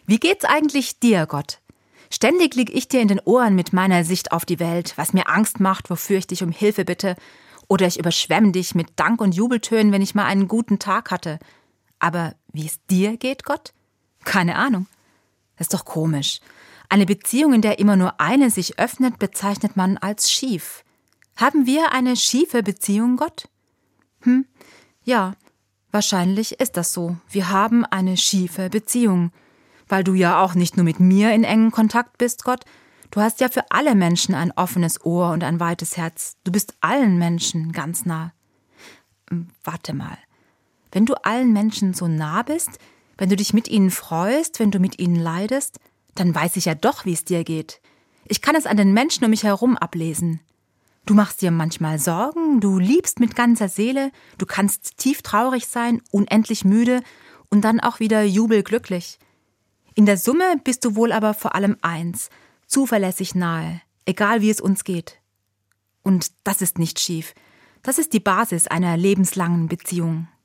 Wie geht's eigentlich dir, Gott? Ständig lieg ich dir in den Ohren mit meiner Sicht auf die Welt, was mir Angst macht, wofür ich dich um Hilfe bitte. Oder ich überschwemme dich mit Dank und Jubeltönen, wenn ich mal einen guten Tag hatte. Aber wie es dir geht, Gott? Keine Ahnung. Das ist doch komisch. Eine Beziehung, in der immer nur eine sich öffnet, bezeichnet man als schief. Haben wir eine schiefe Beziehung, Gott? Ja, wahrscheinlich ist das so. Wir haben eine schiefe Beziehung. Weil du ja auch nicht nur mit mir in engem Kontakt bist, Gott. Du hast ja für alle Menschen ein offenes Ohr und ein weites Herz. Du bist allen Menschen ganz nah. Warte mal. Wenn du allen Menschen so nah bist, wenn du dich mit ihnen freust, wenn du mit ihnen leidest, dann weiß ich ja doch, wie es dir geht. Ich kann es an den Menschen um mich herum ablesen. Du machst dir manchmal Sorgen, du liebst mit ganzer Seele, du kannst tief traurig sein, unendlich müde und dann auch wieder jubelglücklich. In der Summe bist du wohl aber vor allem eins, zuverlässig nahe, egal wie es uns geht. Und das ist nicht schief. Das ist die Basis einer lebenslangen Beziehung.